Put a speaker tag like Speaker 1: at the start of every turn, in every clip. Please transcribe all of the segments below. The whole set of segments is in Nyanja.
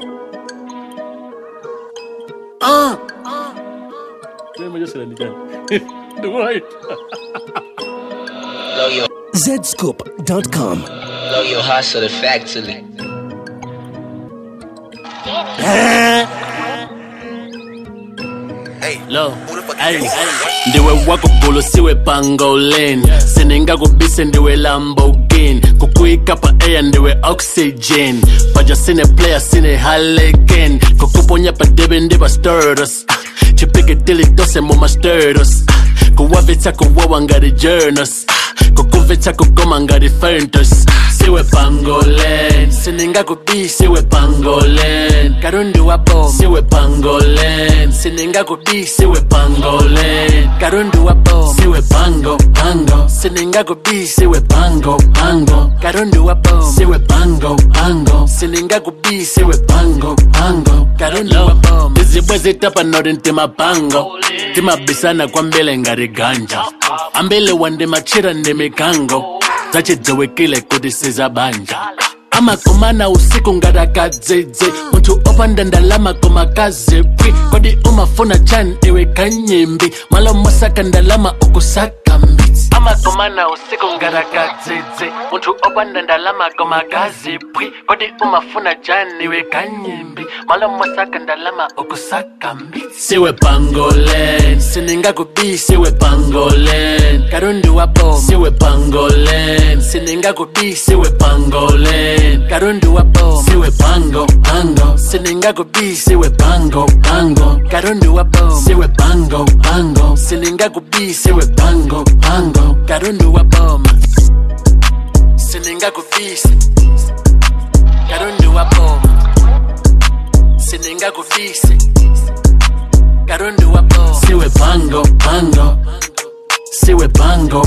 Speaker 1: Zscoop.com.
Speaker 2: Blow your hustle factory.
Speaker 3: Lo, ndiwe wako polo siwe pangolin sininga kubise ndiwe Lamborghini kukuika pa air ndiwe oxygen paja sine player sine haligen kukuponya pa debe ndiba sturdos chipike dili dose moma sturdos kuwavita kuwawa ngari journals kukuvita kugoma ngari ferntos siwe pangolin sininga kubi siwe pangolin karundi wapo siwe pangolin sininga kubi siwe pangolin karundi wapo siwe pango sininga kubi siwe pango karundi wapo siwe pango sininga kubi siwe pango karundi wapo izibwe zitapa nori ntima pango tima bisana kwa mbele ngari ganja ambele wande machira ndemikango zachidowekile kudisiza banja amakomana usiku ngarakadzedze muntu opanda ndalama komakazepwi kodi umafuna chan iwe kanyimbi malo mosaka ndalama ukusaka mbitsi amakomana usiku ngarakadzedze muntu opanda ndalama komakazepwi kodi umafuna chan iwe kanyimbi malo mosaka ndalama ukusaka mbitsi siwe pangolin sininga kubi siwe pangolin karundi wapo siwe pangolin sininga kubi siwe pangolin karundi wapo siwe pango sininga kubi siwe pango karundi wapo siwe pango sininga kubi siwe pango karundi wapo sininga kubi karundi wapo sininga kubi karundi wapo siwe pango siwe pango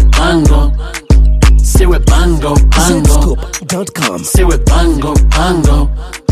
Speaker 3: siwe pango
Speaker 1: Zscoop.com.
Speaker 3: siwe pango